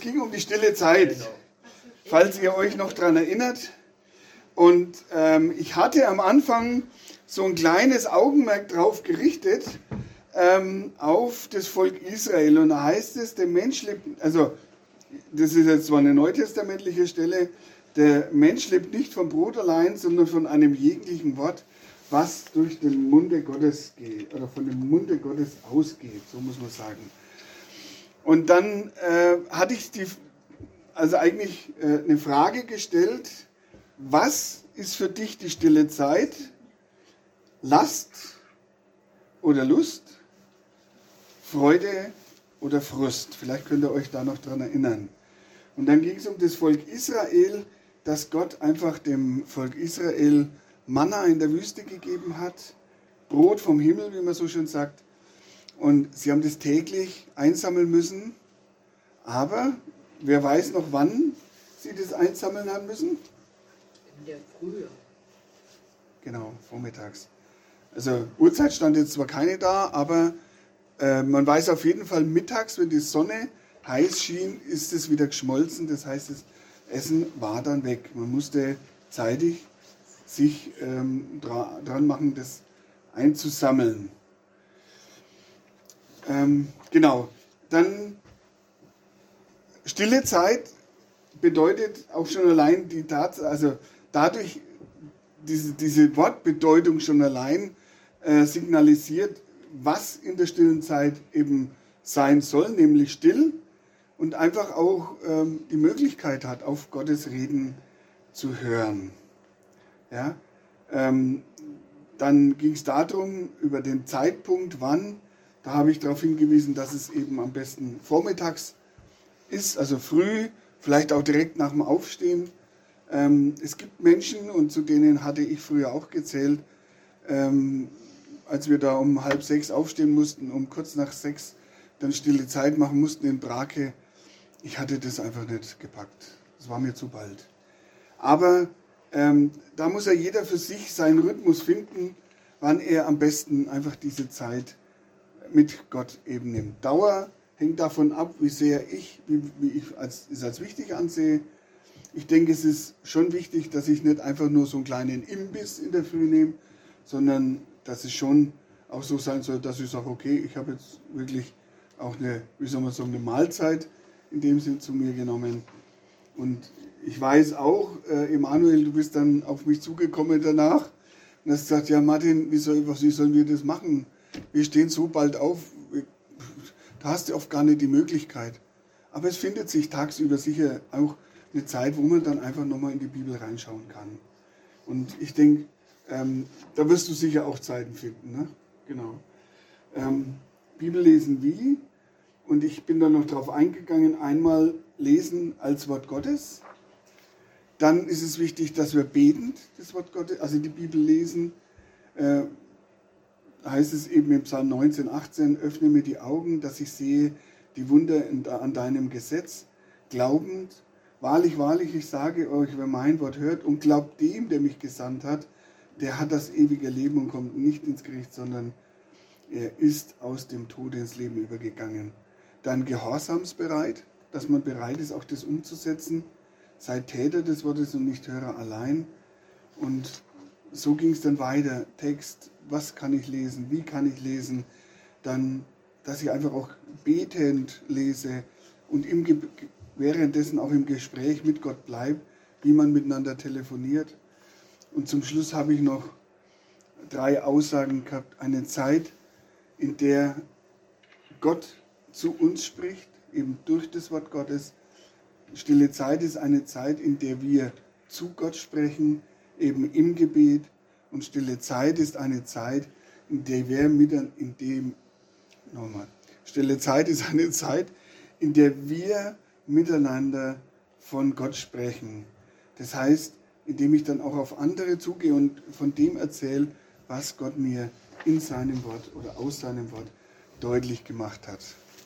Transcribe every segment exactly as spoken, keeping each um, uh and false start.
ging um die stille Zeit, Genau. falls ihr euch noch daran erinnert. Und ähm, ich hatte am Anfang so ein kleines Augenmerk drauf gerichtet, ähm, auf das Volk Israel. Und da heißt es, der Mensch lebt, also das ist jetzt zwar eine neutestamentliche Stelle, der Mensch lebt nicht vom Brot allein, sondern von einem jeglichen Wort, was durch den Munde Gottes geht, oder von dem Munde Gottes ausgeht, so muss man sagen. Und dann äh, hatte ich die, also eigentlich äh, eine Frage gestellt, was ist für dich die stille Zeit? Last oder Lust? Freude oder Frust? Vielleicht könnt ihr euch da noch dran erinnern. Und dann ging es um das Volk Israel, dass Gott einfach dem Volk Israel Manna in der Wüste gegeben hat, Brot vom Himmel, wie man so schön sagt. Und sie haben das täglich einsammeln müssen. Aber wer weiß noch, wann sie das einsammeln haben müssen? In der Frühe. Genau, vormittags. Also Uhrzeit stand jetzt zwar keine da, aber äh, man weiß auf jeden Fall, mittags, wenn die Sonne heiß schien, ist es wieder geschmolzen. Das heißt, das Essen war dann weg. Man musste zeitig sich ähm, dra dran machen, das einzusammeln. Ähm, genau. Dann stille Zeit bedeutet auch schon allein die Tatsache, also dadurch diese, diese Wortbedeutung schon allein äh, signalisiert, was in der stillen Zeit eben sein soll, nämlich still und einfach auch ähm, die Möglichkeit hat, auf Gottes Reden zu hören. Ja? Ähm, dann ging es darum, über den Zeitpunkt, wann, da habe ich darauf hingewiesen, dass es eben am besten vormittags ist, also früh, vielleicht auch direkt nach dem Aufstehen. Ähm, es gibt Menschen, und zu denen hatte ich früher auch gezählt, ähm, als wir da um halb sechs aufstehen mussten, um kurz nach sechs dann stille Zeit machen mussten in Brake. Ich hatte das einfach nicht gepackt. Das war mir zu bald. Aber ähm, da muss ja jeder für sich seinen Rhythmus finden, wann er am besten einfach diese Zeit mit Gott eben nimmt. Dauer hängt davon ab, wie sehr ich, wie, wie ich als, es als wichtig ansehe. Ich denke, es ist schon wichtig, dass ich nicht einfach nur so einen kleinen Imbiss in der Früh nehme, sondern dass es schon auch so sein soll, dass ich sage, okay, ich habe jetzt wirklich auch eine, wie soll man sagen, eine Mahlzeit in dem Sinn zu mir genommen. Und ich weiß auch, äh, Emanuel, du bist dann auf mich zugekommen danach und hast gesagt, ja Martin, wie, soll, wie sollen wir das machen? Wir stehen so bald auf, da hast du oft gar nicht die Möglichkeit. Aber es findet sich tagsüber sicher auch eine Zeit, wo man dann einfach nochmal in die Bibel reinschauen kann. Und ich denke, ähm, da wirst du sicher auch Zeiten finden. Ne? Genau. Ähm, Bibel lesen wie? Und ich bin dann noch darauf eingegangen, einmal lesen als Wort Gottes. Dann ist es wichtig, dass wir betend das Wort Gottes, also die Bibel lesen. Äh, heißt es eben im Psalm neunzehn, achtzehn, öffne mir die Augen, dass ich sehe die Wunder in, an deinem Gesetz, glaubend. Wahrlich, wahrlich, ich sage euch, wer mein Wort hört und glaubt dem, der mich gesandt hat, der hat das ewige Leben und kommt nicht ins Gericht, sondern er ist aus dem Tode ins Leben übergegangen. Dann gehorsamsbereit, dass man bereit ist, auch das umzusetzen. Seid Täter des Wortes und nicht Hörer allein. Und so ging es dann weiter. Text, was kann ich lesen, wie kann ich lesen? Dann, dass ich einfach auch betend lese und im Ge währenddessen auch im Gespräch mit Gott bleibe, wie man miteinander telefoniert. Und zum Schluss habe ich noch drei Aussagen gehabt. Eine Zeit, in der Gott zu uns spricht, eben durch das Wort Gottes. Stille Zeit ist eine Zeit, in der wir zu Gott sprechen, eben im Gebet. Und stille Zeit ist eine Zeit, in der wir mit, in dem, nochmal, stille Zeit ist eine Zeit, in der wir miteinander von Gott sprechen. Das heißt, indem ich dann auch auf andere zugehe und von dem erzähle, was Gott mir in seinem Wort oder aus seinem Wort deutlich gemacht hat.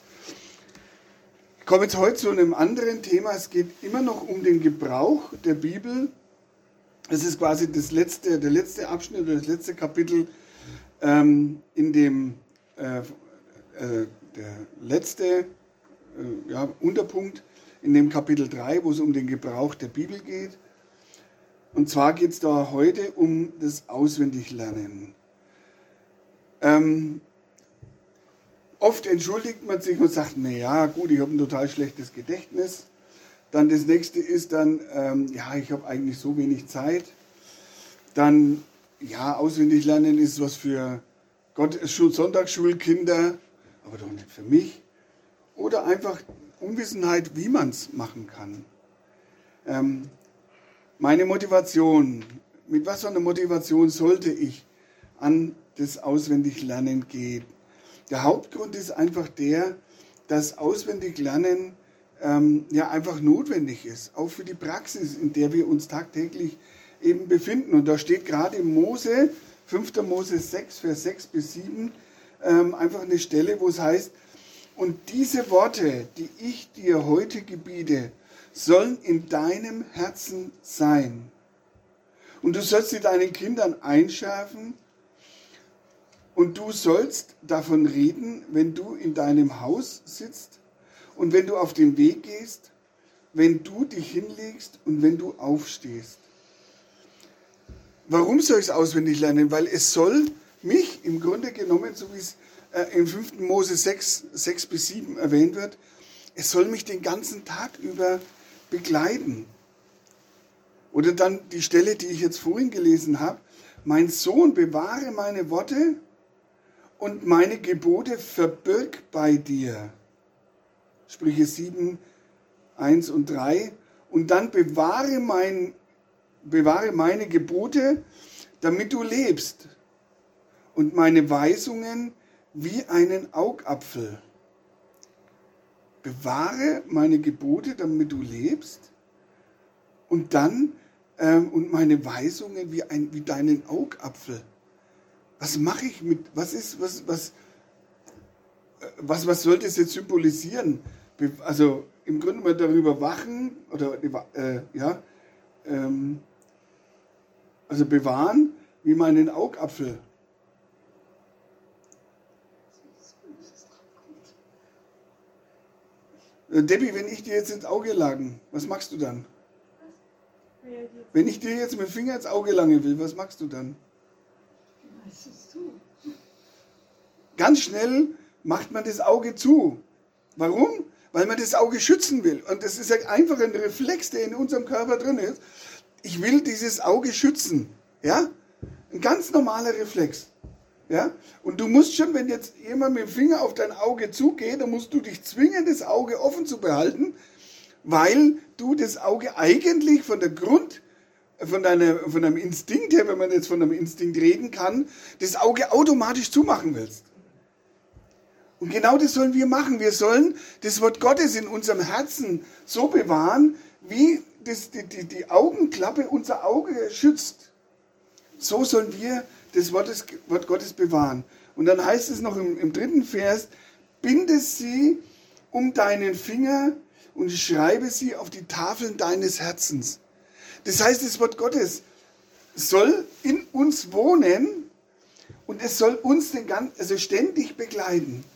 Ich komme jetzt heute zu einem anderen Thema. Es geht immer noch um den Gebrauch der Bibel. Es ist quasi das letzte, der letzte Abschnitt oder das letzte Kapitel ähm, in dem äh, äh, der letzte äh, ja, Unterpunkt in dem Kapitel drei, wo es um den Gebrauch der Bibel geht. Und zwar geht es da heute um das Auswendiglernen. Ähm, oft entschuldigt man sich und sagt, naja, gut, ich habe ein total schlechtes Gedächtnis. Dann das nächste ist dann, ähm, ja, ich habe eigentlich so wenig Zeit. Dann, ja, Auswendiglernen ist was für Gott, Sonntagsschulkinder, aber doch nicht für mich. Oder einfach Unwissenheit, wie man es machen kann. Ähm, meine Motivation, mit was für einer Motivation sollte ich an das Auswendiglernen gehen? Der Hauptgrund ist einfach der, dass Auswendiglernen ähm, ja einfach notwendig ist, auch für die Praxis, in der wir uns tagtäglich eben befinden. Und da steht gerade im Mose, fünfter Mose sechs, Vers sechs bis sieben, ähm, einfach eine Stelle, wo es heißt, und diese Worte, die ich dir heute gebiete, sollen in deinem Herzen sein. Und du sollst sie deinen Kindern einschärfen und du sollst davon reden, wenn du in deinem Haus sitzt und wenn du auf den Weg gehst, wenn du dich hinlegst und wenn du aufstehst. Warum soll ich es auswendig lernen? Weil es soll mich im Grunde genommen, so wie es äh, im fünften Mose sechs, sechs bis sieben erwähnt wird, es soll mich den ganzen Tag über begleiten. Oder dann die Stelle, die ich jetzt vorhin gelesen habe, mein Sohn, bewahre meine Worte und meine Gebote verbirg bei dir. Sprüche sieben, eins und drei. Und dann bewahre, mein, bewahre meine Gebote, damit du lebst. Und meine Weisungen wie einen Augapfel. Bewahre meine Gebote, damit du lebst. Und dann, ähm, und meine Weisungen wie, ein, wie deinen Augapfel. Was mache ich mit, was ist, was, was, was, was soll das jetzt symbolisieren? Be, also im Grunde mal darüber wachen, oder, äh, ja, ähm, also bewahren wie meinen Augapfel. Debbie, wenn ich dir jetzt ins Auge lagen, was machst du dann? Wenn ich dir jetzt mit dem Finger ins Auge langen will, was machst du dann? Ganz schnell macht man das Auge zu. Warum? Weil man das Auge schützen will. Und das ist einfach ein Reflex, der in unserem Körper drin ist. Ich will dieses Auge schützen. Ja? Ein ganz normaler Reflex. Ja? Und du musst schon, wenn jetzt jemand mit dem Finger auf dein Auge zugeht, dann musst du dich zwingen, das Auge offen zu behalten, weil du das Auge eigentlich von der Grund, von, deiner, von deinem Instinkt her, wenn man jetzt von einem Instinkt reden kann, das Auge automatisch zumachen willst. Und genau das sollen wir machen. Wir sollen das Wort Gottes in unserem Herzen so bewahren, wie das, die, die, die Augenklappe unser Auge schützt. So sollen wir das Wort, des, Wort Gottes bewahren. Und dann heißt es noch im, im dritten Vers, binde sie um deinen Finger und schreibe sie auf die Tafeln deines Herzens. Das heißt, das Wort Gottes soll in uns wohnen und es soll uns den ganzen, also ständig begleiten.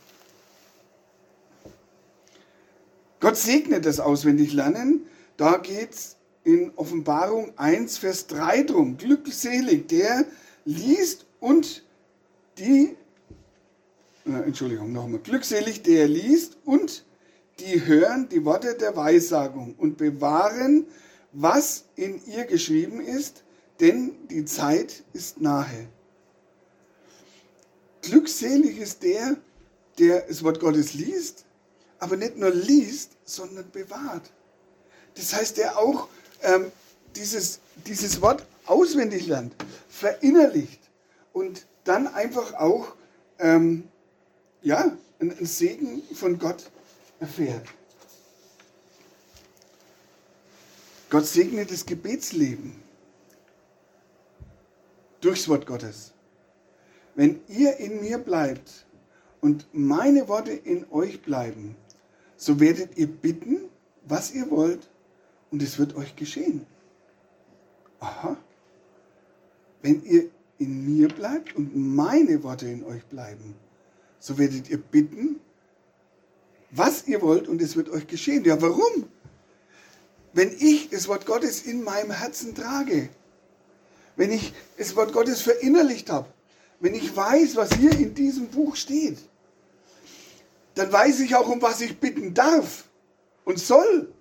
Gott segnet das Auswendiglernen. Da geht es in Offenbarung eins, Vers drei drum. Glückselig, der liest und die, äh, Entschuldigung, nochmal. Glückselig, der liest und die hören die Worte der Weissagung und bewahren, was in ihr geschrieben ist, denn die Zeit ist nahe. Glückselig ist der, der das Wort Gottes liest, aber nicht nur liest, sondern bewahrt. Das heißt, der auch ähm, dieses, dieses Wort auswendig lernt, verinnerlicht und dann einfach auch ähm, ja, einen Segen von Gott erfährt. Gott segnet das Gebetsleben durchs Wort Gottes. Wenn ihr in mir bleibt und meine Worte in euch bleiben, so werdet ihr bitten, was ihr wollt, und es wird euch geschehen. Aha. Wenn ihr in mir bleibt und meine Worte in euch bleiben, so werdet ihr bitten, was ihr wollt, und es wird euch geschehen. Ja, warum? wenn ich das Wort Gottes in meinem Herzen trage, wenn ich das Wort Gottes verinnerlicht habe, wenn ich weiß, was hier in diesem Buch steht, dann weiß ich auch, um was ich bitten darf und soll.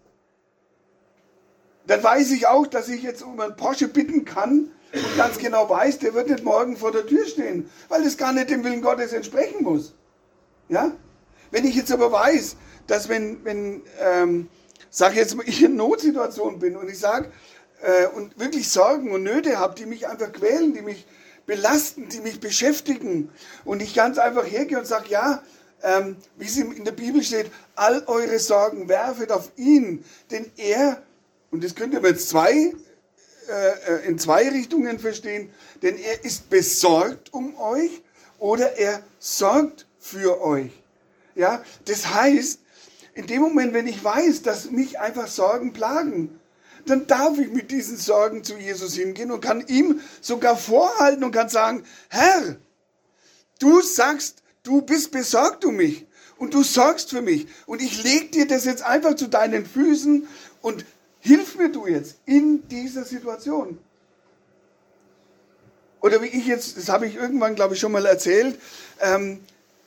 Dann weiß ich auch, dass ich jetzt um einen Porsche bitten kann und ganz genau weiß, der wird nicht morgen vor der Tür stehen, weil das gar nicht dem Willen Gottes entsprechen muss. Ja? Wenn ich jetzt aber weiß, dass wenn, wenn ähm, sag jetzt mal, ich in Notsituation bin und ich sage, äh, und wirklich Sorgen und Nöte habe, die mich einfach quälen, die mich belasten, die mich beschäftigen und ich ganz einfach hergehe und sage, ja, ähm, wie es in der Bibel steht, all eure Sorgen werfet auf ihn, denn er, und das könnt ihr jetzt zwei, äh, in zwei Richtungen verstehen, denn er ist besorgt um euch oder er sorgt für euch. Ja, das heißt, in dem Moment, wenn ich weiß, dass mich einfach Sorgen plagen, dann darf ich mit diesen Sorgen zu Jesus hingehen und kann ihm sogar vorhalten und kann sagen, Herr, du sagst, du bist besorgt um mich und du sorgst für mich und ich lege dir das jetzt einfach zu deinen Füßen und hilf mir du jetzt in dieser Situation. Oder wie ich jetzt, das habe ich irgendwann, glaube ich, schon mal erzählt, ähm,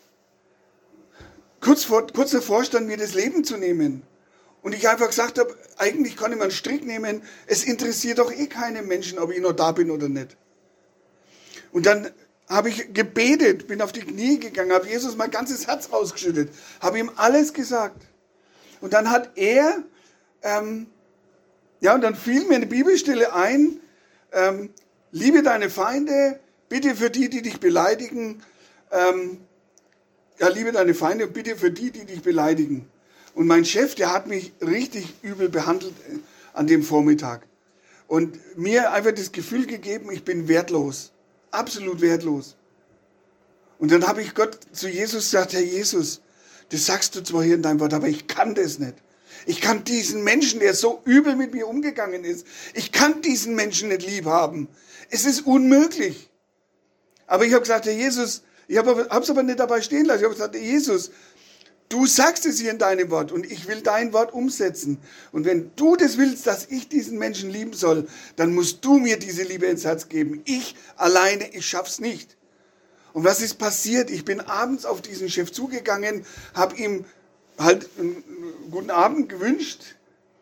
kurz, vor, kurz davor stand, mir das Leben zu nehmen. Und ich einfach gesagt habe, eigentlich kann ich mal einen Strick nehmen, es interessiert doch eh keinen Menschen, ob ich noch da bin oder nicht. Und dann habe ich gebetet, bin auf die Knie gegangen, habe Jesus mein ganzes Herz rausgeschüttet, habe ihm alles gesagt. Und dann hat er, ähm, ja, und dann fiel mir eine Bibelstelle ein, ähm, liebe deine Feinde, bitte für die, die dich beleidigen, ähm, ja, liebe deine Feinde und bitte für die, die dich beleidigen. Und mein Chef, der hat mich richtig übel behandelt an dem Vormittag. Und mir einfach das Gefühl gegeben, ich bin wertlos. Absolut wertlos. Und dann habe ich Gott zu Jesus gesagt, Herr Jesus, das sagst du zwar hier in deinem Wort, aber ich kann das nicht. Ich kann diesen Menschen, der so übel mit mir umgegangen ist, ich kann diesen Menschen nicht lieb haben. Es ist unmöglich. Aber ich habe gesagt, Herr Jesus, ich habe es aber nicht dabei stehen lassen. Ich habe gesagt, Herr Jesus, du sagst es hier in deinem Wort und ich will dein Wort umsetzen. Und wenn du das willst, dass ich diesen Menschen lieben soll, dann musst du mir diese Liebe ins Herz geben. Ich alleine, ich schaff's nicht. Und was ist passiert? Ich bin abends auf diesen Chef zugegangen, habe ihm halt einen guten Abend gewünscht,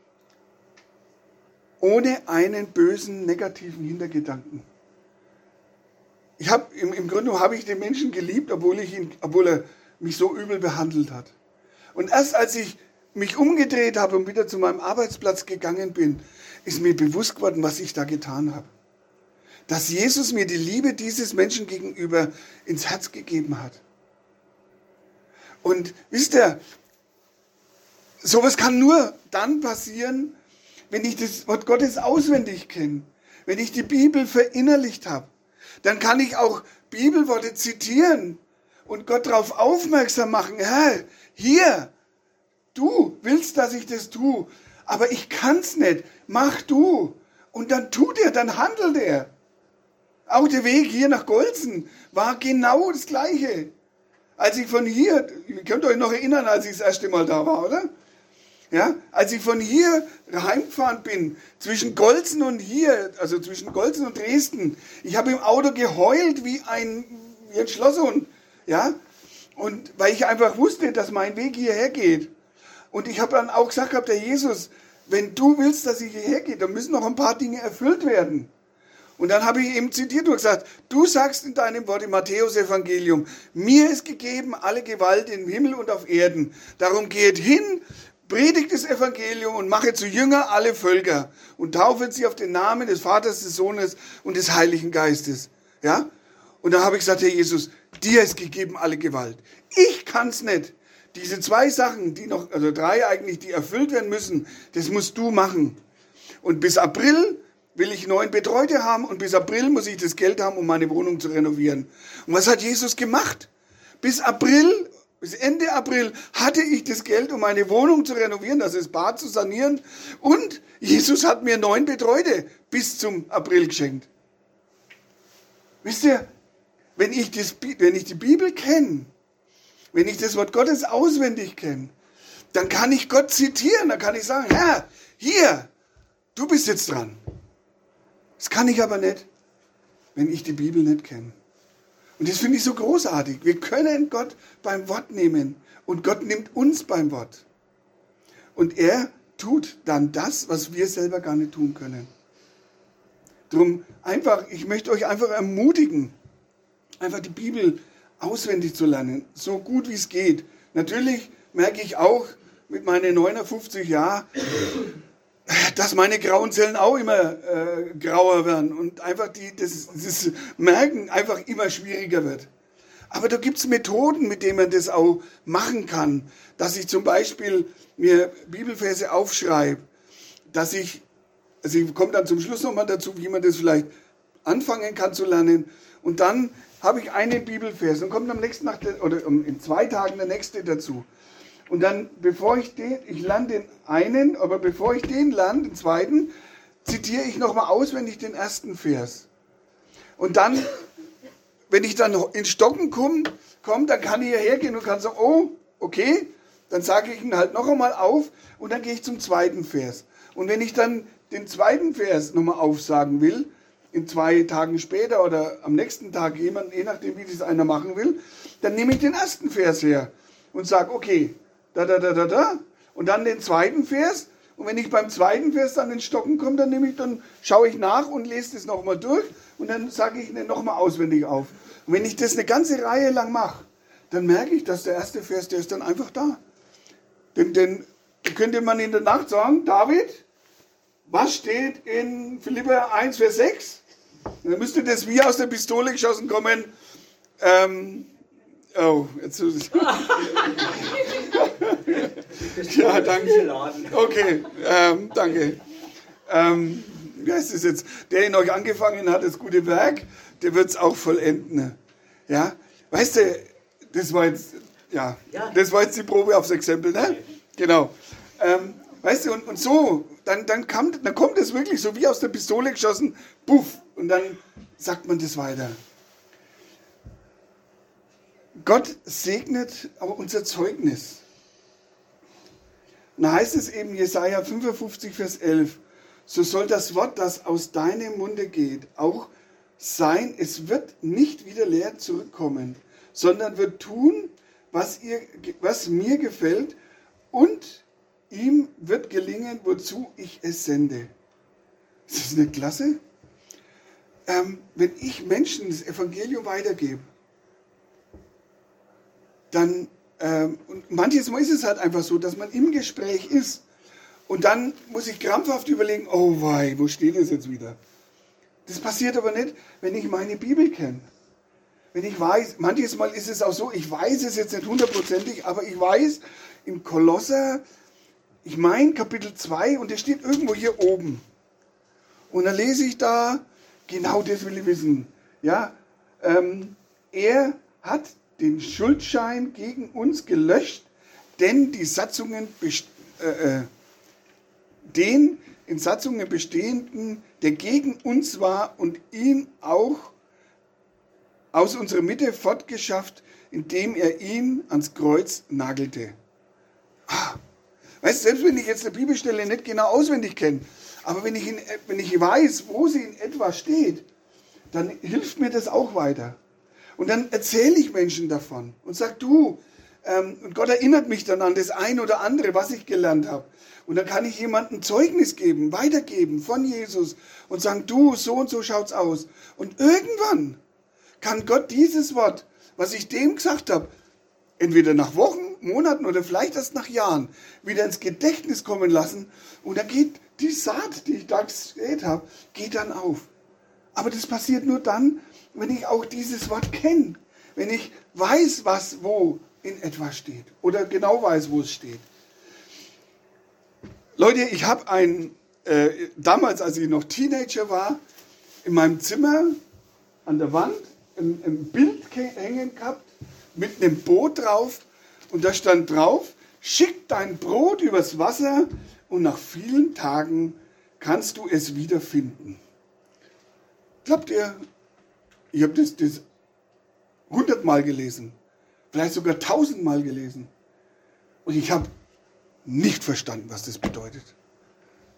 ohne einen bösen, negativen Hintergedanken. Ich habe im, im Grunde habe ich den Menschen geliebt, obwohl ich ihn, obwohl er mich so übel behandelt hat. Und erst als ich mich umgedreht habe und wieder zu meinem Arbeitsplatz gegangen bin, ist mir bewusst geworden, was ich da getan habe. Dass Jesus mir die Liebe dieses Menschen gegenüber ins Herz gegeben hat. Und wisst ihr, sowas kann nur dann passieren, wenn ich das Wort Gottes auswendig kenne, wenn ich die Bibel verinnerlicht habe. Dann kann ich auch Bibelworte zitieren und Gott darauf aufmerksam machen, Herr, hier, du willst, dass ich das tue, aber ich kann's nicht, mach du. Und dann tut er, dann handelt er. Auch der Weg hier nach Golzen war genau das Gleiche. Als ich von hier, ihr könnt euch noch erinnern, als ich das erste Mal da war, oder? Ja, als ich von hier heimgefahren bin, zwischen Golzen und hier, also zwischen Golzen und Dresden, ich habe im Auto geheult wie ein, wie ein Schlosshund. Ja, und weil ich einfach wusste, dass mein Weg hierher geht. Und ich habe dann auch gesagt, Herr Jesus, wenn du willst, dass ich hierher gehe, dann müssen noch ein paar Dinge erfüllt werden. Und dann habe ich eben zitiert und gesagt, du sagst in deinem Wort im Matthäus-Evangelium, mir ist gegeben alle Gewalt im Himmel und auf Erden. Darum geht hin, predigt das Evangelium und mache zu Jünger alle Völker und taufet sie auf den Namen des Vaters, des Sohnes und des Heiligen Geistes. Ja? Und dann habe ich gesagt, Herr Jesus, dir ist gegeben alle Gewalt. Ich kann's nicht. Diese zwei Sachen, die noch, also drei eigentlich, die erfüllt werden müssen, das musst du machen. Und bis April will ich neun Betreute haben und bis April muss ich das Geld haben, um meine Wohnung zu renovieren. Und was hat Jesus gemacht? Bis April, bis Ende April hatte ich das Geld, um meine Wohnung zu renovieren, also das Bad zu sanieren. Und Jesus hat mir neun Betreute bis zum April geschenkt. Wisst ihr, wenn ich, das, wenn ich die Bibel kenne, wenn ich das Wort Gottes auswendig kenne, dann kann ich Gott zitieren, dann kann ich sagen, Herr, hier, du bist jetzt dran. Das kann ich aber nicht, wenn ich die Bibel nicht kenne. Und das finde ich so großartig. Wir können Gott beim Wort nehmen und Gott nimmt uns beim Wort. Und er tut dann das, was wir selber gar nicht tun können. Drum einfach, ich möchte euch einfach ermutigen, einfach die Bibel auswendig zu lernen, so gut wie es geht. Natürlich merke ich auch mit meinen neunundfünfzig Jahren, dass meine grauen Zellen auch immer äh, grauer werden und einfach die, das, das Merken einfach immer schwieriger wird. Aber da gibt es Methoden, mit denen man das auch machen kann. Dass ich zum Beispiel mir Bibelverse aufschreibe, dass ich, also ich komme dann zum Schluss nochmal dazu, wie man das vielleicht anfangen kann zu lernen. Und dann habe ich einen Bibelvers und kommt am nächsten Tag, oder in zwei Tagen der nächste dazu. Und dann, bevor ich den, ich lerne den einen, aber bevor ich den lerne, den zweiten, zitiere ich nochmal auswendig den ersten Vers. Und dann, wenn ich dann ins Stocken komme, komm, dann kann ich hierher gehen und kann sagen, oh, okay, dann sage ich ihn halt noch einmal auf und dann gehe ich zum zweiten Vers. Und wenn ich dann den zweiten Vers nochmal aufsagen will, in zwei Tagen später oder am nächsten Tag, je nachdem, wie das einer machen will, dann nehme ich den ersten Vers her und sage, okay, da, da, da, da, da, und dann den zweiten Vers. Und wenn ich beim zweiten Vers dann ins Stocken komme, dann nehme ich, dann schaue ich nach und lese das nochmal durch und dann sage ich ihn nochmal auswendig auf. Und wenn ich das eine ganze Reihe lang mache, dann merke ich, dass der erste Vers, der ist dann einfach da. Denn, denn könnte man in der Nacht sagen, David, was steht in Philipper eins, Vers sechs? Und dann müsste das wie aus der Pistole geschossen kommen. Ähm, oh, jetzt ist es. Ja, danke. Okay, ähm, danke. Ähm, wie heißt es jetzt? Der in euch angefangen hat, das gute Werk, der wird es auch vollenden. Ja, weißt du, das war jetzt, ja, das war jetzt die Probe aufs Exempel, ne? Genau. Ähm, weißt du, und, und so, dann, dann, kam, dann kommt es wirklich so wie aus der Pistole geschossen, puff, und dann sagt man das weiter. Gott segnet aber unser Zeugnis. Und da heißt es eben, Jesaja fünfundfünfzig, Vers elf, so soll das Wort, das aus deinem Munde geht, auch sein, es wird nicht wieder leer zurückkommen, sondern wird tun, was, ihr, was mir gefällt, und ihm wird gelingen, wozu ich es sende. Ist das nicht klasse? Ähm, wenn ich Menschen das Evangelium weitergebe, dann, ähm, und manches Mal ist es halt einfach so, dass man im Gespräch ist und dann muss ich krampfhaft überlegen, oh wei, wo steht es jetzt wieder? Das passiert aber nicht, wenn ich meine Bibel kenne. Wenn ich weiß, manches Mal ist es auch so, ich weiß es jetzt nicht hundertprozentig, aber ich weiß, im Kolosser, ich meine Kapitel zwei, und der steht irgendwo hier oben. Und dann lese ich da, genau das will ich wissen. Ja, ähm, er hat den Schuldschein gegen uns gelöscht, denn die Satzungen, äh, äh, den in Satzungen bestehenden, der gegen uns war und ihn auch aus unserer Mitte fortgeschafft, indem er ihn ans Kreuz nagelte. Ah, weißt du, selbst wenn ich jetzt eine Bibelstelle nicht genau auswendig kenne, aber wenn ich, in, wenn ich weiß, wo sie in etwa steht, dann hilft mir das auch weiter. Und dann erzähle ich Menschen davon und sage, du, ähm, und Gott erinnert mich dann an das eine oder andere, was ich gelernt habe. Und dann kann ich jemandem Zeugnis geben, weitergeben von Jesus und sagen, du, so und so schaut's aus. Und irgendwann kann Gott dieses Wort, was ich dem gesagt habe, entweder nach Wochen, Monaten oder vielleicht erst nach Jahren, wieder ins Gedächtnis kommen lassen. Und dann geht die Saat, die ich da gesät habe, geht dann auf. Aber das passiert nur dann, wenn ich auch dieses Wort kenne. Wenn ich weiß, was wo in etwa steht. Oder genau weiß, wo es steht. Leute, ich habe ein, äh, damals, als ich noch Teenager war, in meinem Zimmer an der Wand ein, ein Bild hängen gehabt mit einem Boot drauf. Und da stand drauf, schick dein Brot übers Wasser und nach vielen Tagen kannst du es wiederfinden. Glaubt ihr, ich habe das, das hundertmal gelesen, vielleicht sogar tausendmal gelesen. Und ich habe nicht verstanden, was das bedeutet.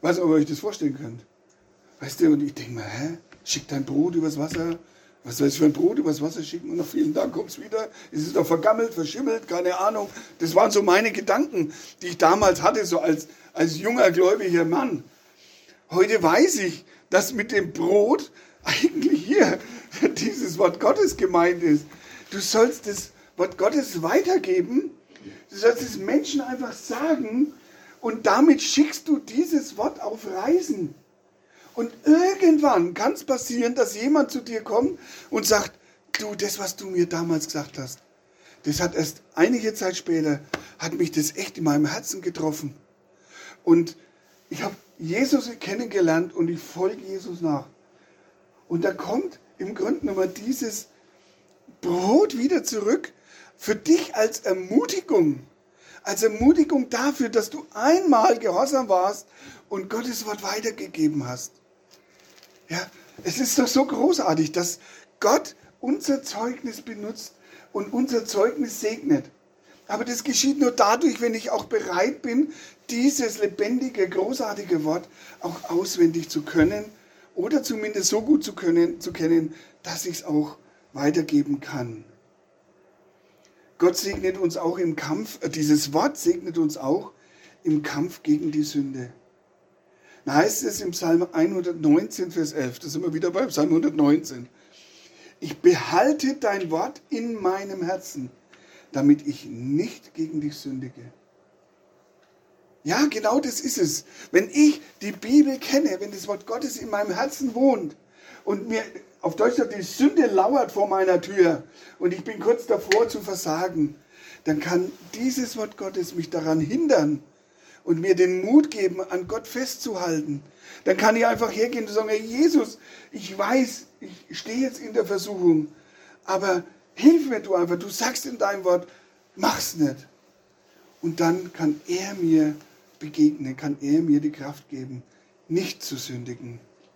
Weiß nicht, ob ihr euch das vorstellen könnt. Weißt du, und ich denke mir, hä? Schick dein Brot übers Wasser. Was soll ich für ein Brot übers Wasser schicken? Und nach vielen Tagen kommt es wieder. Es ist doch vergammelt, verschimmelt, keine Ahnung. Das waren so meine Gedanken, die ich damals hatte, so als, als junger, gläubiger Mann. Heute weiß ich, dass mit dem Brot eigentlich hier dieses Wort Gottes gemeint ist. Du sollst das Wort Gottes weitergeben. Du sollst es Menschen einfach sagen. Und damit schickst du dieses Wort auf Reisen. Und irgendwann kann es passieren, dass jemand zu dir kommt und sagt, du, das, was du mir damals gesagt hast, das hat erst einige Zeit später, hat mich das echt in meinem Herzen getroffen. Und ich habe Jesus kennengelernt und ich folge Jesus nach. Und da kommt im Grunde genommen dieses Brot wieder zurück für dich als Ermutigung. Als Ermutigung dafür, dass du einmal gehorsam warst und Gottes Wort weitergegeben hast. Ja, es ist doch so großartig, dass Gott unser Zeugnis benutzt und unser Zeugnis segnet. Aber das geschieht nur dadurch, wenn ich auch bereit bin, dieses lebendige, großartige Wort auch auswendig zu können oder zumindest so gut zu können, zu kennen, dass ich es auch weitergeben kann. Gott segnet uns auch im Kampf, äh, dieses Wort segnet uns auch im Kampf gegen die Sünde. Da heißt es im Psalm hundertneunzehn, Vers elf, da sind wir wieder bei Psalm hundertneunzehn. Ich behalte dein Wort in meinem Herzen, damit ich nicht gegen dich sündige. Ja, genau das ist es. Wenn ich die Bibel kenne, wenn das Wort Gottes in meinem Herzen wohnt und mir auf Deutsch sagt, die Sünde lauert vor meiner Tür und ich bin kurz davor zu versagen, dann kann dieses Wort Gottes mich daran hindern und mir den Mut geben, an Gott festzuhalten. Dann kann ich einfach hergehen und sagen, hey Jesus, ich weiß, ich stehe jetzt in der Versuchung, aber hilf mir du einfach, du sagst in deinem Wort, mach's nicht. Und dann kann er mir begegnen, kann er mir die Kraft geben, nicht zu sündigen.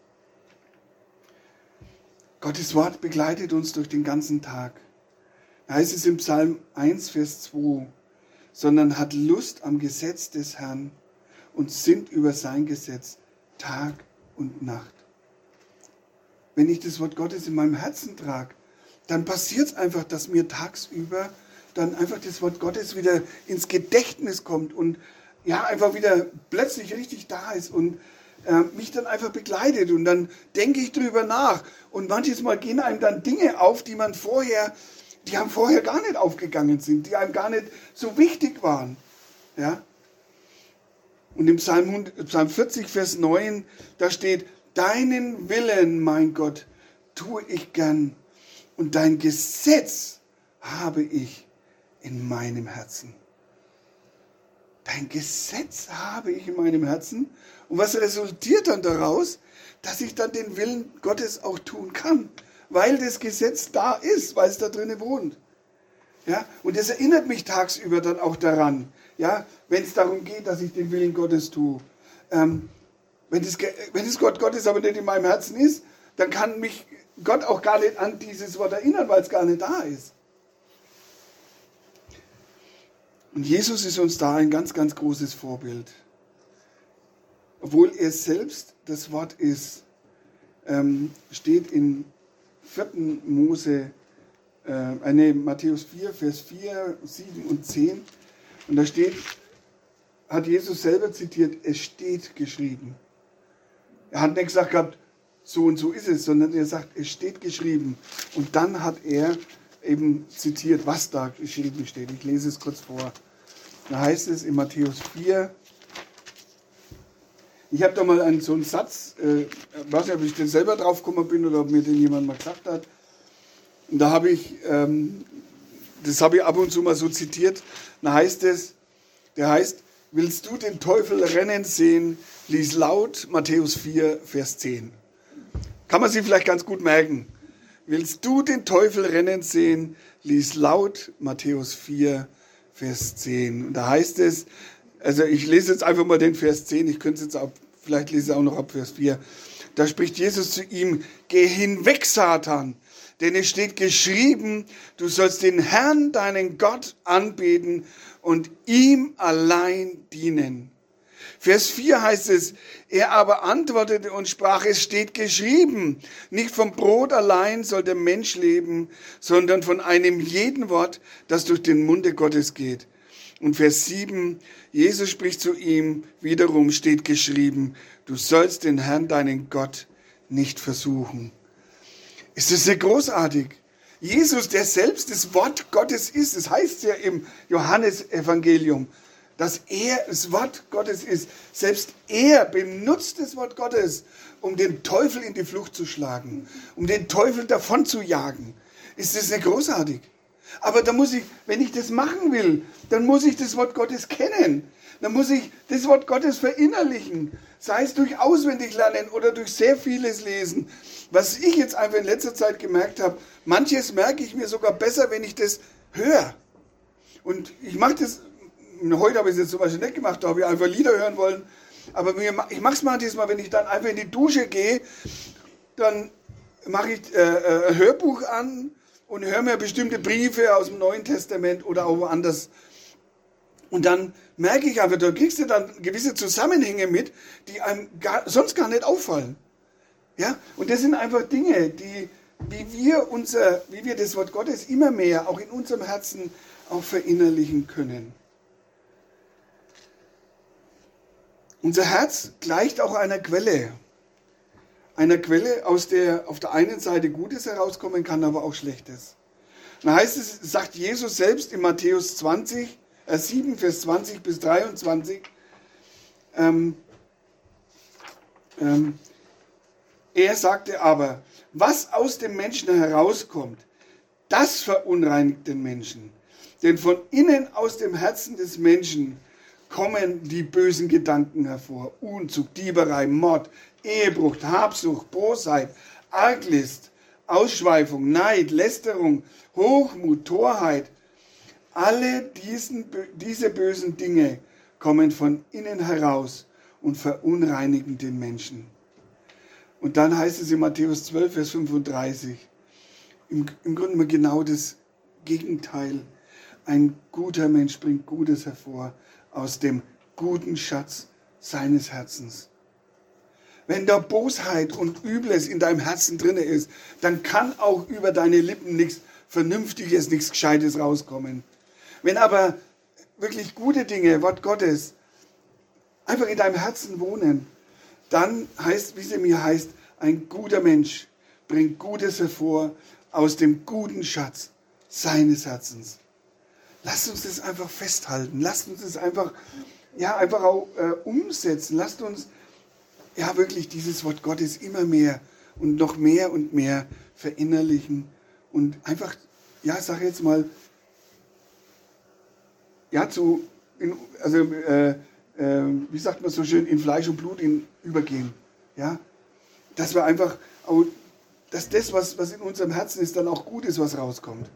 Gottes Wort begleitet uns durch den ganzen Tag. Da heißt es im Psalm eins, Vers zwei, sondern hat Lust am Gesetz des Herrn und sinnt über sein Gesetz Tag und Nacht. Wenn ich das Wort Gottes in meinem Herzen trage, dann passiert es einfach, dass mir tagsüber dann einfach das Wort Gottes wieder ins Gedächtnis kommt und ja, einfach wieder plötzlich richtig da ist und äh, mich dann einfach begleitet und dann denke ich drüber nach und manches Mal gehen einem dann Dinge auf, die man vorher, die einem vorher gar nicht aufgegangen sind, die einem gar nicht so wichtig waren. Ja? Und im Psalm, Psalm vierzig, Vers neun, da steht, deinen Willen, mein Gott, tue ich gern und dein Gesetz habe ich in meinem Herzen. Dein Gesetz habe ich in meinem Herzen. Und was resultiert dann daraus? Dass ich dann den Willen Gottes auch tun kann. Weil das Gesetz da ist, weil es da drinnen wohnt. Ja? Und das erinnert mich tagsüber dann auch daran, ja? Wenn es darum geht, dass ich den Willen Gottes tue. Ähm, wenn, das, wenn das Gott Gottes aber nicht in meinem Herzen ist, dann kann mich Gott auch gar nicht an dieses Wort erinnern, weil es gar nicht da ist. Und Jesus ist uns da ein ganz, ganz großes Vorbild. Obwohl er selbst das Wort ist, ähm, steht in vierten Mose, äh, nee, Matthäus vier, Vers vier, sieben und zehn. Und da steht, hat Jesus selber zitiert, es steht geschrieben. Er hat nicht gesagt gehabt, so und so ist es, sondern er sagt, es steht geschrieben. Und dann hat er eben zitiert, was da geschrieben steht. Ich lese es kurz vor. Da heißt es in Matthäus vier, ich habe da mal einen, so einen Satz, äh, ich weiß nicht, ob ich den selber drauf gekommen bin oder ob mir den jemand mal gesagt hat. Und da habe ich, ähm, das habe ich ab und zu mal so zitiert, da heißt es, der heißt, willst du den Teufel rennen sehen, lies laut Matthäus vier, Vers zehn. Kann man sich vielleicht ganz gut merken. Willst du den Teufel rennen sehen, lies laut Matthäus vier, Vers zehn. Und da heißt es, also ich lese jetzt einfach mal den Vers zehn, ich könnte es jetzt auch, vielleicht lese ich auch noch ab Vers vier. Da spricht Jesus zu ihm, geh hinweg, Satan, denn es steht geschrieben, du sollst den Herrn, deinen Gott, anbeten und ihm allein dienen. Vers vier heißt es, er aber antwortete und sprach, es steht geschrieben, nicht vom Brot allein soll der Mensch leben, sondern von einem jeden Wort, das durch den Munde Gottes geht. Und Vers sieben, Jesus spricht zu ihm, wiederum steht geschrieben, du sollst den Herrn, deinen Gott, nicht versuchen. Ist das nicht großartig? Jesus, der selbst das Wort Gottes ist, das heißt ja im Johannesevangelium, dass er das Wort Gottes ist. Selbst er benutzt das Wort Gottes, um den Teufel in die Flucht zu schlagen, um den Teufel davon zu jagen. Ist das nicht großartig? Aber da muss ich, wenn ich das machen will, dann muss ich das Wort Gottes kennen. Dann muss ich das Wort Gottes verinnerlichen. Sei es durch Auswendiglernen oder durch sehr vieles Lesen. Was ich jetzt einfach in letzter Zeit gemerkt habe, manches merke ich mir sogar besser, wenn ich das höre. Und ich mache das, heute habe ich es jetzt zum Beispiel nicht gemacht, da habe ich einfach Lieder hören wollen. Aber ich mache es manches Mal, wenn ich dann einfach in die Dusche gehe, dann mache ich äh, ein Hörbuch an und höre mir bestimmte Briefe aus dem Neuen Testament oder auch woanders. Und dann merke ich einfach, da kriegst du dann gewisse Zusammenhänge mit, die einem gar, sonst gar nicht auffallen. Ja? Und das sind einfach Dinge, die, wie wir unser, wie wir das Wort Gottes immer mehr auch in unserem Herzen auch verinnerlichen können. Unser Herz gleicht auch einer Quelle. Einer Quelle, aus der auf der einen Seite Gutes herauskommen kann, aber auch Schlechtes. Dann heißt es, sagt Jesus selbst in Matthäus zwanzig, äh sieben, Vers zwanzig bis dreiundzwanzig, ähm, ähm, er sagte aber, was aus dem Menschen herauskommt, das verunreinigt den Menschen. Denn von innen aus dem Herzen des Menschen kommen die bösen Gedanken hervor. Unzug, Dieberei, Mord, Ehebruch, Habsucht, Bosheit, Arglist, Ausschweifung, Neid, Lästerung, Hochmut, Torheit. Alle diesen, diese bösen Dinge kommen von innen heraus und verunreinigen den Menschen. Und dann heißt es in Matthäus zwölf, Vers fünfunddreißig, im, im Grunde mal genau das Gegenteil. Ein guter Mensch bringt Gutes hervor aus dem guten Schatz seines Herzens. Wenn da Bosheit und Übles in deinem Herzen drin ist, dann kann auch über deine Lippen nichts Vernünftiges, nichts Gescheites rauskommen. Wenn aber wirklich gute Dinge, Wort Gottes, einfach in deinem Herzen wohnen, dann heißt, wie es mir heißt, ein guter Mensch bringt Gutes hervor aus dem guten Schatz seines Herzens. Lasst uns das einfach festhalten. Lasst uns das einfach, ja, einfach auch äh, umsetzen. Lasst uns ja wirklich dieses Wort Gottes immer mehr und noch mehr und mehr verinnerlichen und einfach, ja, sag jetzt mal, ja, zu, in, also, äh, äh, wie sagt man so schön, in Fleisch und Blut in, übergehen. Ja, dass wir einfach, auch, dass das, was, was in unserem Herzen ist, dann auch gut ist, was rauskommt.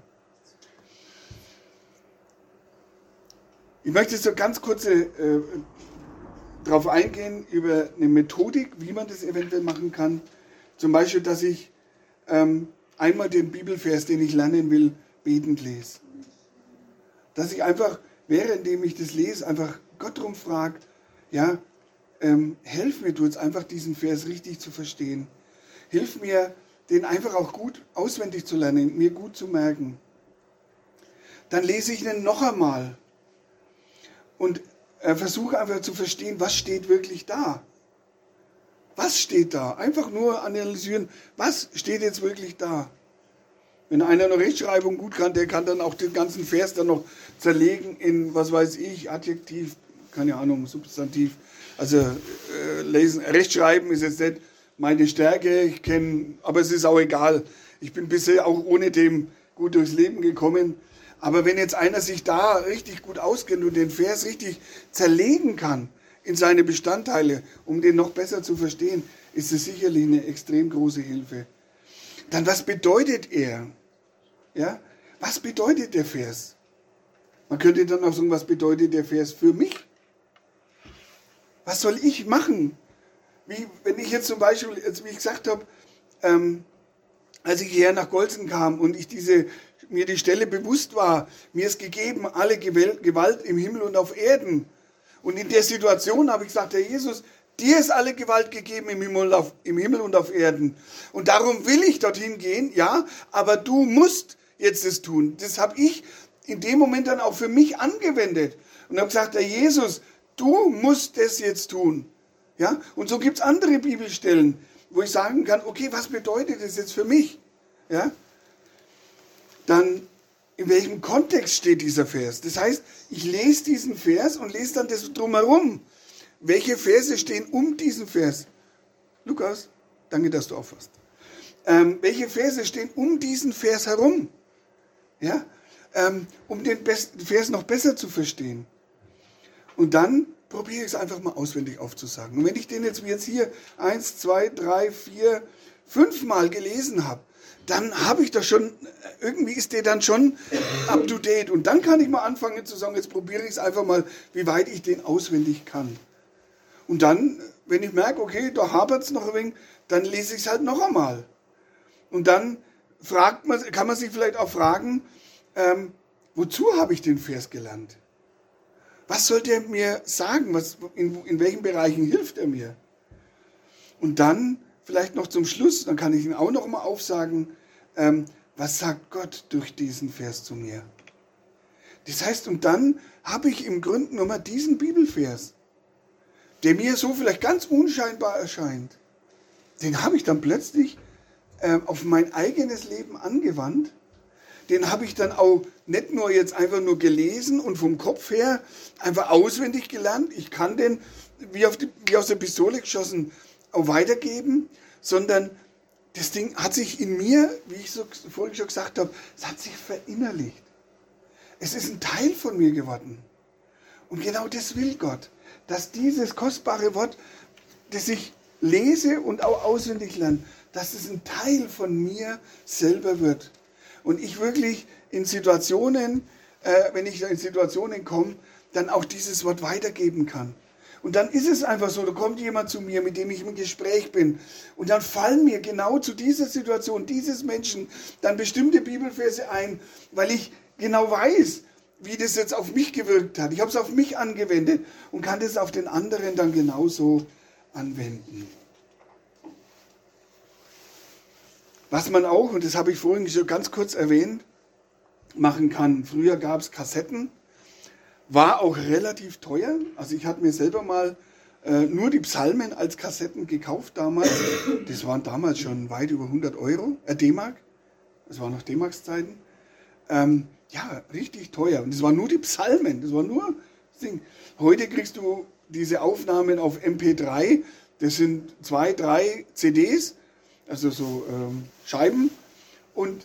Ich möchte so ganz kurz äh, darauf eingehen, über eine Methodik, wie man das eventuell machen kann. Zum Beispiel, dass ich ähm, einmal den Bibelvers, den ich lernen will, betend lese. Dass ich einfach, währenddem ich das lese, einfach Gott darum frage, ja, ähm, hilf mir, du jetzt einfach diesen Vers richtig zu verstehen. Hilf mir, den einfach auch gut auswendig zu lernen, mir gut zu merken. Dann lese ich ihn noch einmal und äh, versuche einfach zu verstehen, was steht wirklich da. Was steht da? Einfach nur analysieren, was steht jetzt wirklich da. Wenn einer noch Rechtschreibung gut kann, der kann dann auch den ganzen Vers dann noch zerlegen in, was weiß ich, Adjektiv, keine Ahnung, Substantiv. Also äh, lesen, Rechtschreiben ist jetzt nicht meine Stärke, ich kenne, aber es ist auch egal. Ich bin bisher auch ohne dem gut durchs Leben gekommen. Aber wenn jetzt einer sich da richtig gut auskennt und den Vers richtig zerlegen kann in seine Bestandteile, um den noch besser zu verstehen, ist es sicherlich eine extrem große Hilfe. Dann, was bedeutet er? Ja? Was bedeutet der Vers? Man könnte dann auch sagen, was bedeutet der Vers für mich? Was soll ich machen? Wie, wenn ich jetzt zum Beispiel, jetzt, wie ich gesagt habe, ähm, als ich hierher nach Golzen kam und ich diese, mir die Stelle bewusst war, mir ist gegeben alle Gewalt im Himmel und auf Erden. Und in der Situation habe ich gesagt, Herr Jesus, dir ist alle Gewalt gegeben im Himmel, auf, im Himmel und auf Erden. Und darum will ich dorthin gehen, ja, aber du musst jetzt es tun. Das habe ich in dem Moment dann auch für mich angewendet. Und habe gesagt, Herr Jesus, du musst es jetzt tun. Ja? Und so gibt es andere Bibelstellen, wo ich sagen kann, okay, was bedeutet das jetzt für mich? Ja? Dann, in welchem Kontext steht dieser Vers? Das heißt, ich lese diesen Vers und lese dann das drumherum. Welche Verse stehen um diesen Vers? Lukas, danke, dass du aufpasst. Ähm, welche Verse stehen um diesen Vers herum? Ja? Ähm, um den Vers noch besser zu verstehen. Und dann probiere ich es einfach mal auswendig aufzusagen. Und wenn ich den jetzt wie jetzt hier eins, zwei, drei, vier, fünf Mal gelesen habe, dann habe ich das schon, irgendwie ist der dann schon up to date. Und dann kann ich mal anfangen zu sagen, jetzt probiere ich es einfach mal, wie weit ich den auswendig kann. Und dann, wenn ich merke, okay, da hapert es noch ein wenig, dann lese ich es halt noch einmal. Und dann fragt man, kann man sich vielleicht auch fragen, ähm, wozu habe ich den Vers gelernt? Was soll der mir sagen? Was, in, in welchen Bereichen hilft er mir? Und dann vielleicht noch zum Schluss, dann kann ich ihn auch noch mal aufsagen, ähm, was sagt Gott durch diesen Vers zu mir? Das heißt, und dann habe ich im Grunde genommen diesen Bibelvers, der mir so vielleicht ganz unscheinbar erscheint, den habe ich dann plötzlich äh, auf mein eigenes Leben angewandt. Den habe ich dann auch nicht nur jetzt einfach nur gelesen und vom Kopf her einfach auswendig gelernt. Ich kann den wie, auf die, wie aus der Pistole geschossen auch weitergeben, sondern das Ding hat sich in mir, wie ich so vorhin schon gesagt habe, es hat sich verinnerlicht. Es ist ein Teil von mir geworden. Und genau das will Gott, dass dieses kostbare Wort, das ich lese und auch auswendig lerne, dass es ein Teil von mir selber wird. Und ich wirklich in Situationen, äh, wenn ich in Situationen komme, dann auch dieses Wort weitergeben kann. Und dann ist es einfach so, da kommt jemand zu mir, mit dem ich im Gespräch bin. Und dann fallen mir genau zu dieser Situation, dieses Menschen, dann bestimmte Bibelverse ein, weil ich genau weiß, wie das jetzt auf mich gewirkt hat. Ich habe es auf mich angewendet und kann das auf den anderen dann genauso anwenden. Was man auch, und das habe ich vorhin schon ganz kurz erwähnt, machen kann. Früher gab es Kassetten, war auch relativ teuer. Also ich hatte mir selber mal äh, nur die Psalmen als Kassetten gekauft damals. Das waren damals schon weit über hundert Euro, äh, D-Mark. Das waren noch D-Marks-Zeiten. Ähm, ja, richtig teuer. Und das waren nur die Psalmen, das war nur das Ding. Heute kriegst du diese Aufnahmen auf M P drei, das sind zwei, drei C Ds, also so ähm, Scheiben, und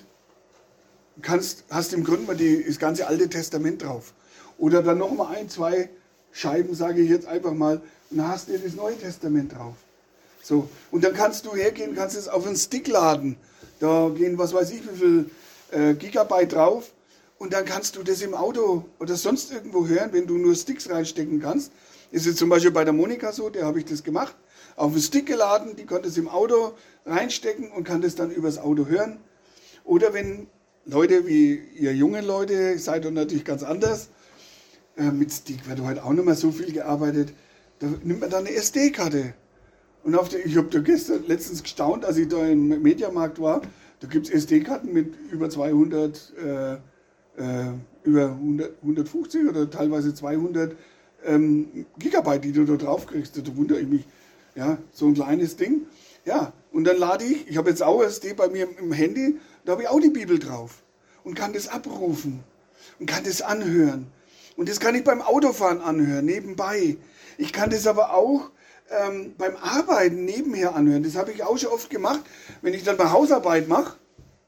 kannst, hast im Grunde mal die, das ganze Alte Testament drauf. Oder dann nochmal ein, zwei Scheiben, sage ich jetzt einfach mal, und dann hast du das Neue Testament drauf. So. Und dann kannst du hergehen, kannst es auf einen Stick laden. Da gehen, was weiß ich, wie viel äh, Gigabyte drauf. Und dann kannst du das im Auto oder sonst irgendwo hören, wenn du nur Sticks reinstecken kannst. Ist jetzt zum Beispiel bei der Monika so, der habe ich das gemacht. Auf einen Stick geladen, die konnte es im Auto reinstecken und kann das dann übers Auto hören. Oder wenn Leute wie ihr jungen Leute, seid ihr natürlich ganz anders, äh, mit Stick wird heute auch nicht mehr so viel gearbeitet, da nimmt man dann eine S D-Karte. Und auf der, ich habe da gestern letztens gestaunt, als ich da im Mediamarkt war, da gibt es S D-Karten mit über zweihundert, äh, äh, über hundert, hundertfünfzig oder teilweise zweihundert ähm, Gigabyte, die du da drauf kriegst. Da wundere ich mich. Ja, so ein kleines Ding. Ja, und dann lade ich, ich habe jetzt auch S D bei mir im Handy, da habe ich auch die Bibel drauf und kann das abrufen und kann das anhören. Und das kann ich beim Autofahren anhören, nebenbei. Ich kann das aber auch ähm, beim Arbeiten nebenher anhören. Das habe ich auch schon oft gemacht, wenn ich dann bei Hausarbeit mache,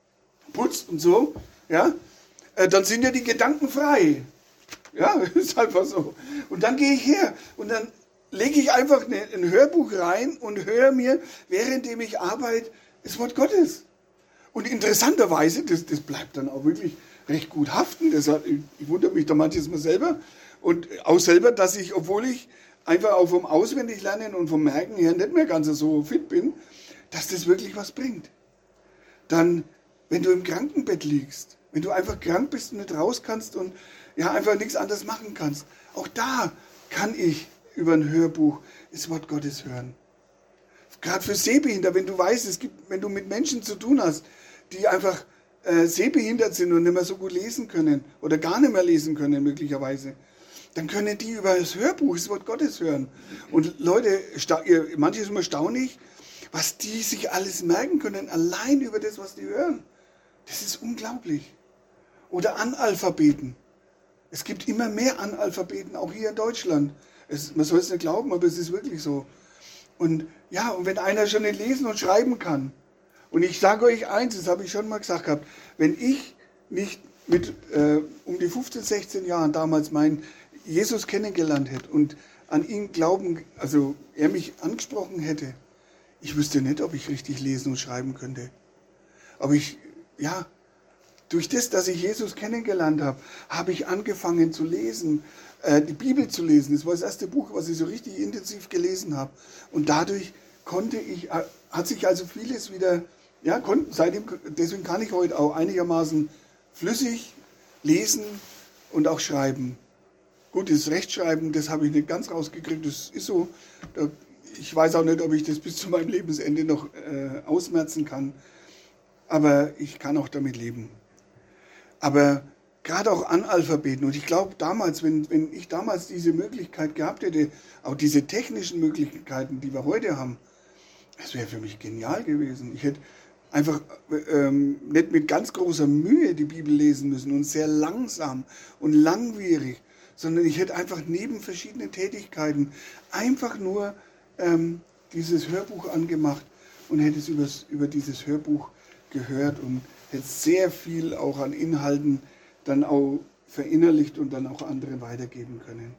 putzt und so, ja, äh, dann sind ja die Gedanken frei. Ja, ist einfach so. Und dann gehe ich her und dann lege ich einfach ein Hörbuch rein und höre mir, währenddem ich arbeite, das Wort Gottes. Und interessanterweise, das, das bleibt dann auch wirklich recht gut haften. Das hat, ich, ich wundere mich da manches Mal selber. Und auch selber, dass ich, obwohl ich einfach auch vom Auswendiglernen und vom Merken her nicht mehr ganz so fit bin, dass das wirklich was bringt. Dann, wenn du im Krankenbett liegst, wenn du einfach krank bist und nicht raus kannst und ja einfach nichts anderes machen kannst, auch da kann ich über ein Hörbuch das Wort Gottes hören. Gerade für Sehbehinderte, wenn du weißt, es gibt, wenn du mit Menschen zu tun hast, die einfach äh, sehbehindert sind und nicht mehr so gut lesen können oder gar nicht mehr lesen können möglicherweise, dann können die über das Hörbuch das Wort Gottes hören. Und Leute, manche sind erstaunlich, was die sich alles merken können, allein über das, was die hören. Das ist unglaublich. Oder Analphabeten. Es gibt immer mehr Analphabeten, auch hier in Deutschland. Es, man soll es nicht glauben, aber es ist wirklich so. Und ja, und wenn einer schon nicht lesen und schreiben kann, und ich sage euch eins, das habe ich schon mal gesagt gehabt, wenn ich nicht mit äh, um die fünfzehn, sechzehn Jahren damals meinen Jesus kennengelernt hätte und an ihn glauben, also er mich angesprochen hätte, ich wüsste nicht, ob ich richtig lesen und schreiben könnte. Aber ich, ja, durch das, dass ich Jesus kennengelernt habe, habe ich angefangen zu lesen, äh, die Bibel zu lesen. Das war das erste Buch, was ich so richtig intensiv gelesen habe. Und dadurch konnte ich, äh, hat sich also vieles wieder, ja, konnten, seitdem, deswegen kann ich heute auch einigermaßen flüssig lesen und auch schreiben. Gut, das Rechtschreiben, das habe ich nicht ganz rausgekriegt, das ist so. Da, ich weiß auch nicht, ob ich das bis zu meinem Lebensende noch äh, ausmerzen kann. Aber ich kann auch damit leben. Aber gerade auch Analphabeten, und ich glaube damals, wenn, wenn ich damals diese Möglichkeit gehabt hätte, auch diese technischen Möglichkeiten, die wir heute haben, das wäre für mich genial gewesen. Ich hätte einfach ähm, nicht mit ganz großer Mühe die Bibel lesen müssen und sehr langsam und langwierig, sondern ich hätte einfach neben verschiedenen Tätigkeiten einfach nur ähm, dieses Hörbuch angemacht und hätte es übers, über dieses Hörbuch gehört und hätte sehr viel auch an Inhalten dann auch verinnerlicht und dann auch andere weitergeben können.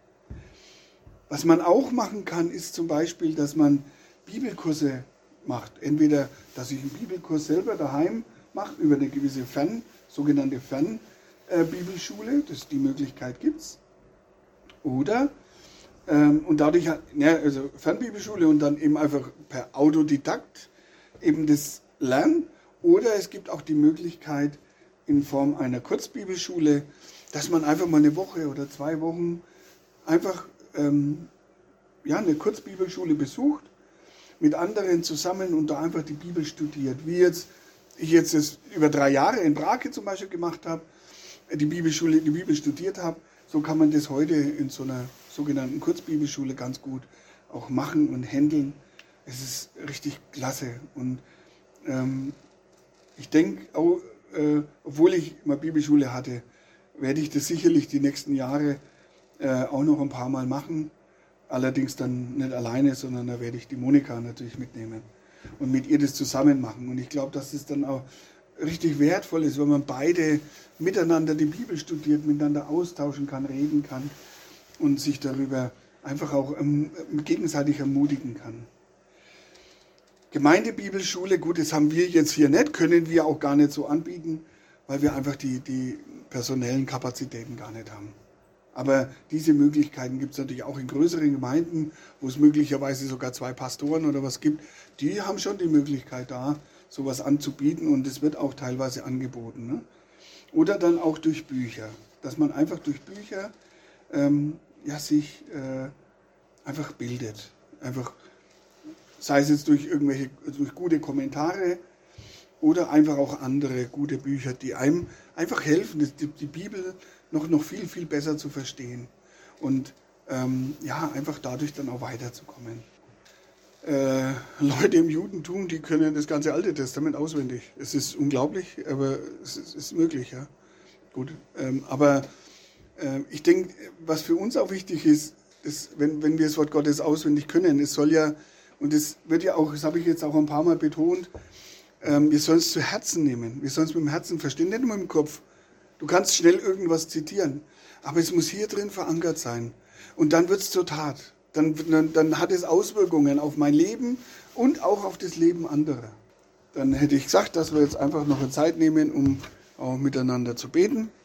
Was man auch machen kann, ist zum Beispiel, dass man Bibelkurse macht. Entweder, dass ich einen Bibelkurs selber daheim mache, über eine gewisse Fern, sogenannte Fernbibelschule, das die Möglichkeit gibt es. Oder, ähm, und dadurch, ja, also Fernbibelschule und dann eben einfach per Autodidakt eben das Lernen. Oder es gibt auch die Möglichkeit in Form einer Kurzbibelschule, dass man einfach mal eine Woche oder zwei Wochen einfach ähm, ja, eine Kurzbibelschule besucht, mit anderen zusammen und da einfach die Bibel studiert. Wie jetzt ich jetzt das über drei Jahre in Brake zum Beispiel gemacht habe, die Bibelschule, die Bibel studiert habe, so kann man das heute in so einer sogenannten Kurzbibelschule ganz gut auch machen und handeln. Es ist richtig klasse. Und ähm, ich denke, auch, äh, obwohl ich mal Bibelschule hatte, werde ich das sicherlich die nächsten Jahre äh, auch noch ein paar Mal machen. Allerdings dann nicht alleine, sondern da werde ich die Monika natürlich mitnehmen und mit ihr das zusammen machen. Und ich glaube, dass das dann auch richtig wertvoll ist, wenn man beide miteinander die Bibel studiert, miteinander austauschen kann, reden kann und sich darüber einfach auch ähm, gegenseitig ermutigen kann. Gemeindebibelschule, gut, das haben wir jetzt hier nicht, können wir auch gar nicht so anbieten, weil wir einfach die, die personellen Kapazitäten gar nicht haben. Aber diese Möglichkeiten gibt es natürlich auch in größeren Gemeinden, wo es möglicherweise sogar zwei Pastoren oder was gibt. Die haben schon die Möglichkeit da, sowas anzubieten und es wird auch teilweise angeboten. Ne? Oder dann auch durch Bücher, dass man einfach durch Bücher ähm, ja, sich äh, einfach bildet. Einfach, sei es jetzt durch irgendwelche, durch gute Kommentare oder einfach auch andere gute Bücher, die einem einfach helfen, die, die Bibel noch, noch viel, viel besser zu verstehen und ähm, ja, einfach dadurch dann auch weiterzukommen. Äh, Leute im Judentum, die können das ganze Alte Testament auswendig. Es ist unglaublich, aber es ist, ist möglich, ja. Gut, ähm, aber äh, ich denke, was für uns auch wichtig ist, ist wenn, wenn wir das Wort Gottes auswendig können, es soll ja, und das wird ja auch, das habe ich jetzt auch ein paar Mal betont, ähm, wir sollen es zu Herzen nehmen, wir sollen es mit dem Herzen verstehen, nicht nur mit dem Kopf. Du kannst schnell irgendwas zitieren, aber es muss hier drin verankert sein. Und dann wird es zur Tat. Dann, dann, dann hat es Auswirkungen auf mein Leben und auch auf das Leben anderer. Dann hätte ich gesagt, dass wir jetzt einfach noch eine Zeit nehmen, um auch miteinander zu beten.